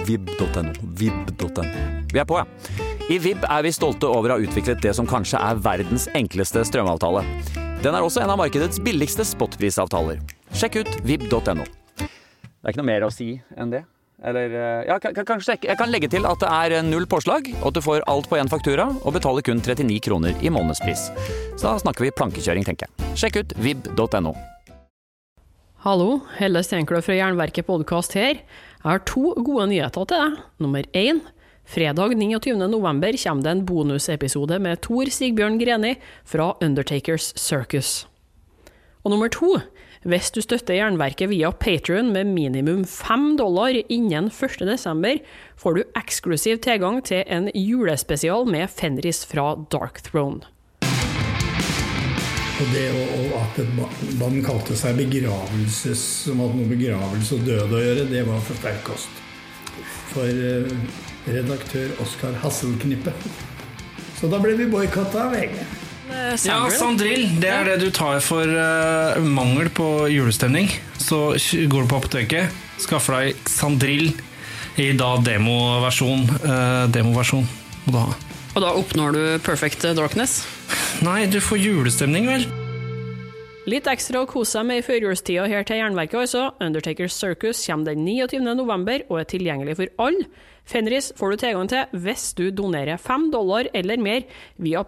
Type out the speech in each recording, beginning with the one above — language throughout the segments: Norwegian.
vib.no. Vib.no. Vi på, ja. I Vib vi stolte over å ha utviklet det som kanskje verdens enkleste strømavtale. Den også en av markedets billigste spotprisavtaler. Sjekk ut vib.no. Det ikke noe mer å si enn det. Eller, ja, kanskje jeg kan legge til at det 0 påslag, og at du får alt på en faktura, og betaler kun 39 kroner i månedspris. Så da snakker vi plankekjøring, tenker jeg. Sjekk ut vib.no. Hallo, Helle Steinkløv fra Jernverket podcast her. Jeg har 2 gode nyheter til deg. Nummer 1. Fredag 29. november kommer det en bonusepisode med Tor Sigbjørn Greni fra Undertakers Circus. Og nummer 2. Hvis du støtter Jernverket via Patreon med minimum $5 innen 1. desember, får du eksklusiv tilgang til en julespesial med Fenris fra Dark Throne. Og det at man kalte seg begravelses, som hadde noe begravelse og død å gjøre, det var for sterk kost. For redaktør Oskar Hasselknippe. Så da ble vi boykottet av VG. Ja, Sandrill, det det du tar for mangel på julestemning. Så går du på apoteket, skaffer deg Sandrill i da demoversjon må du ha. Og da oppnår du Perfect Darkness? Nei, du får julestemning vel. Litt ekstra å kose seg med i førjulstida her til Jernverket altså. Undertakers Circus kommer den 29. november og tilgjengelig for alle. Fenris får du tilgang til hvis du donerer $5 eller mer via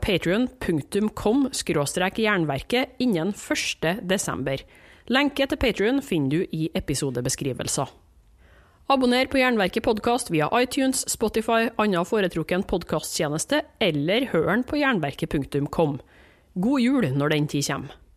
patreon.com/jernverket innen 1. desember. Lenke til Patreon finner du i episodebeskrivelser. Abonner på Jernverket podcast via iTunes, Spotify, annen foretrukken podcasttjeneste eller hør den på jernverket.com. God jul når den tid kommer.